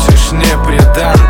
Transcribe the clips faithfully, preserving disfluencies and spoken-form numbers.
шепчешь не предам,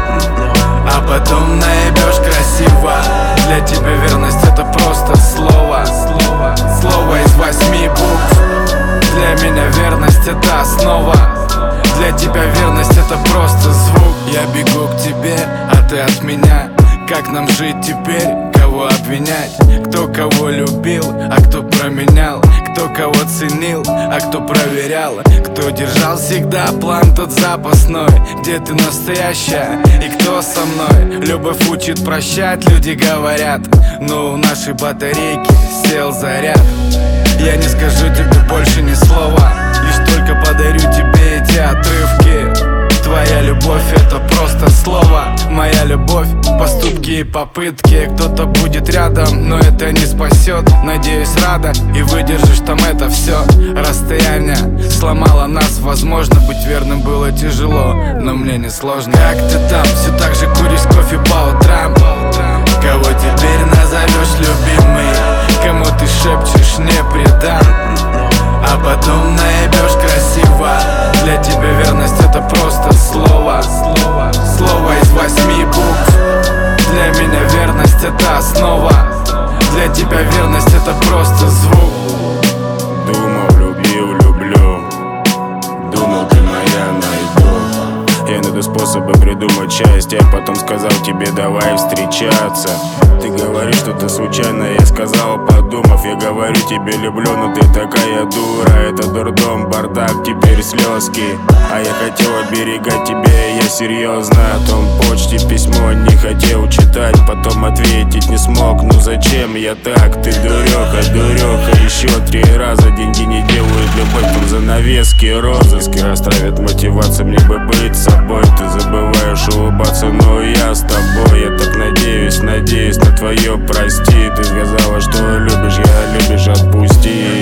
а потом наебешь красиво. Для тебя верность это просто слово, слово, слово из восьми букв. Для меня верность это основа, для тебя верность это просто звук. Я бегу к тебе, а ты от меня. Как нам жить теперь? Кого обвинять? Кто кого любил, а кто променял? Кто кого ценил, а кто проверял? Кто держал всегда план тот запасной? Где ты настоящая и кто со мной? Любовь учит прощать, люди говорят, но у нашей батарейки сел заряд. Я не скажу тебе больше ни слова, лишь только подарю тебе эти отрывки. Твоя любовь это просто слово, моя любовь поступки и попытки. Кто-то будет рядом, но это не спасет. Надеюсь, рада и выдержишь там это все. Расстояние сломало нас, возможно, быть верным было тяжело, но мне не сложно. Как ты там, все так же куришь кофе по утрам? Кого теперь назовешь любимый? Кому ты шепчешь не предам, а потом наебешь красиво. Для тебя верность это просто слово, слово, слово из восьми букв. Для меня верность это основа, для тебя верность это просто звук. Думал, любил, люблю, думал, ты моя найду. Я найду способы придумать счастье, а потом сказал тебе давай встречаться. Ты говоришь, что ты случайно, я сказал, подумав. Я говорю тебе люблю, но ты такая дура. Это дурдом, бардак, теперь слезки. А я хотел оберегать тебя, и я серьезно. О том почте письмо не хотел читать, потом ответить не смог. Ну зачем я так? Ты дуреха, дуреха. Еще три раза деньги не делают любовь, там занавески, розыски расстраивает мотивация мне бы быть собой. Ты забываешь улыбаться, но я с тобой. Я так надеюсь, надеюсь на твое прости. Ты сказала, что любишь, я любишь, отпусти.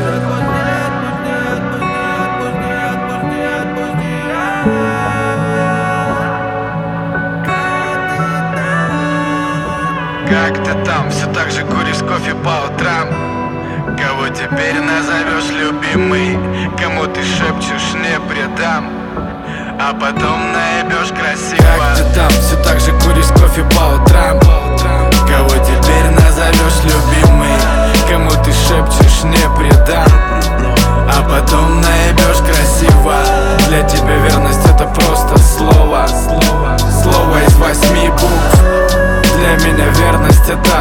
Как ты там, все так же куришь кофе по утрам? Кого теперь назовешь любимый? Кому ты шепчешь не предам, а потом наебешь красиво. Как ты там, все так же куришь кофе по утрам? Кого теперь назовешь любимый? Кому ты шепчешь не предам, а потом наебешь красиво. Для тебя верность это просто слово, слово, слово из восьми букв. Для меня верность это